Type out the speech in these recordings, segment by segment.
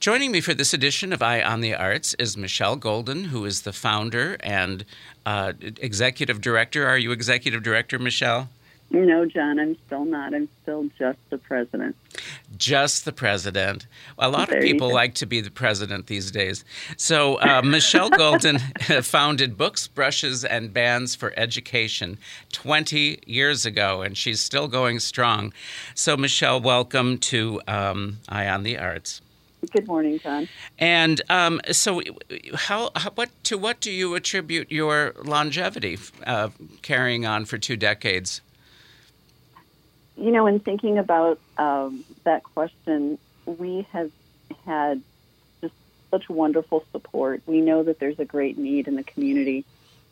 Joining me for this edition of Eye on the Arts is Michelle Golden, who is the founder and executive director. Are you executive director, Michelle? No, John, I'm still not. I'm still just the president. Just the president. A lot of people like to be the president these days. So Michelle Golden founded Books, Brushes, and Bands for Education 20 years ago, and she's still going strong. So, Michelle, welcome to Eye on the Arts. Good morning, John. And so what do you attribute your longevity carrying on for 2 decades? You know, in thinking about that question, we have had just such wonderful support. We know that there's a great need in the community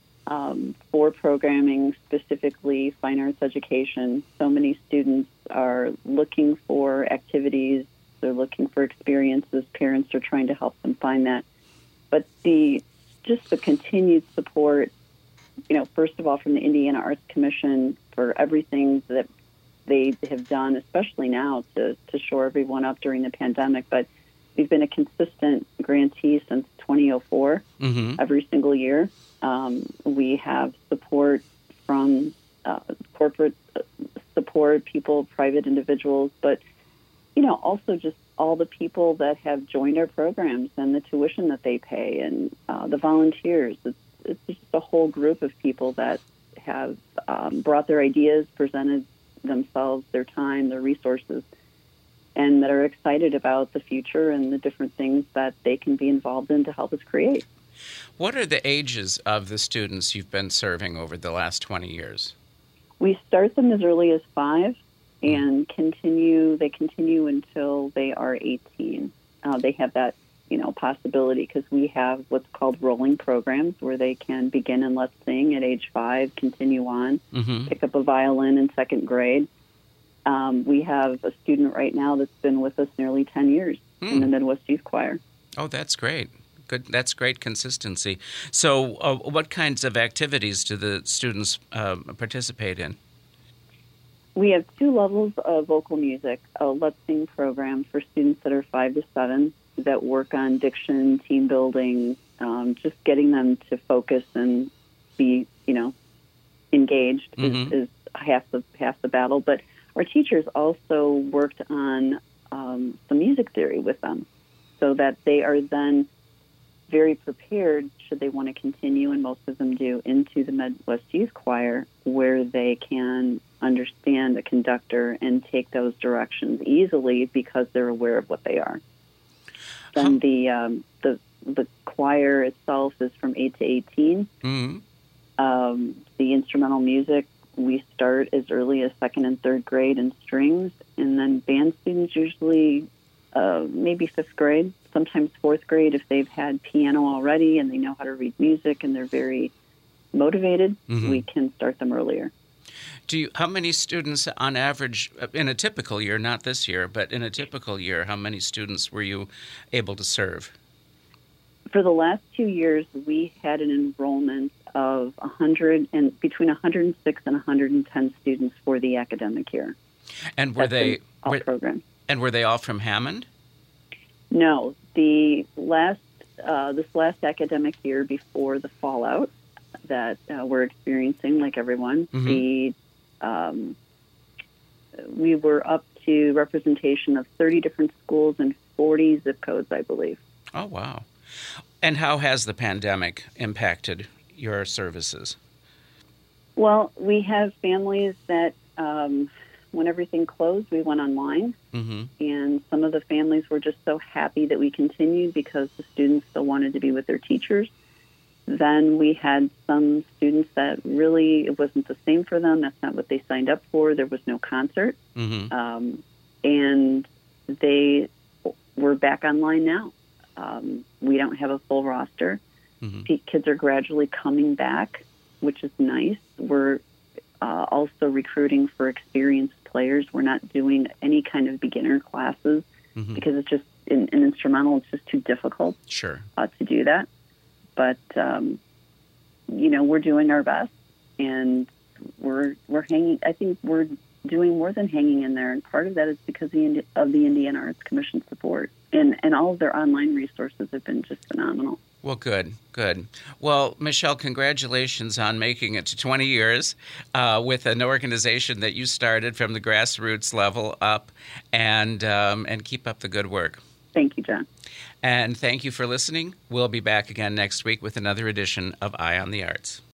for programming, specifically fine arts education. So many students are looking for activities. They're looking for experiences. Parents are trying to help them find that. But the continued support, you know, first of all, from the Indiana Arts Commission for everything that they have done, especially now to shore everyone up during the pandemic. But we've been a consistent grantee since 2004, every single year. We have support from corporate support, people, private individuals, but, you know, also just all the people that have joined our programs and the tuition that they pay and the volunteers. It's just a whole group of people that have brought their ideas, presented themselves, their time, their resources, and that are excited about the future and the different things that they can be involved in to help us create. What are the ages of the students you've been serving over the last 20 years? We start them as early as 5 and they continue until they are 18. They have that, you know, possibility because we have what's called rolling programs where they can begin in Let's Sing at age 5, continue on, pick up a violin in 2nd grade. We have a student right now that's been with us nearly 10 years in the Midwest Youth Choir. Oh, that's great. Good. That's great consistency. So what kinds of activities do the students participate in? We have 2 levels of vocal music, a Let's Sing program for students that are 5 to 7 that work on diction, team building, just getting them to focus and be, you know, engaged is half the battle. But our teachers also worked on some music theory with them so that they are then very prepared, should they want to continue, and most of them do, into the Midwest Youth Choir, where they can understand a conductor and take those directions easily because they're aware of what they are. Then the choir itself is from 8 to 18. The instrumental music, we start as early as 2nd and 3rd grade in strings, and then band students usually maybe 5th grade, sometimes 4th grade if they've had piano already and they know how to read music and they're very motivated. We can start them earlier. How many students on average, in a typical year, not this year, but in a typical year, how many students were you able to serve? For the last 2 years, we had an enrollment of between 106 and 110 students for the academic year. And were they all programs? And were they all from Hammond? No, this last academic year before the fallout that we're experiencing, like everyone, we were up to representation of 30 different schools and 40 zip codes, I believe. Oh, wow. And how has the pandemic impacted your services? Well, we have families that when everything closed, we went online. And some of the families were just so happy that we continued because the students still wanted to be with their teachers. Then we had some students that really, it wasn't the same for them. That's not what they signed up for. There was no concert. And they were back online now. We don't have a full roster. Kids are gradually coming back, which is nice. We're also recruiting for experienced players. We're not doing any kind of beginner classes because it's just, in instrumental, it's just too difficult to do that. But, you know, we're doing our best, and we're hanging. I think we're doing more than hanging in there. And part of that is because of the Indiana Arts Commission support. And all of their online resources have been just phenomenal. Well, good. Well, Michelle, congratulations on making it to 20 years with an organization that you started from the grassroots level up, and keep up the good work. Thank you, John. And thank you for listening. We'll be back again next week with another edition of Eye on the Arts.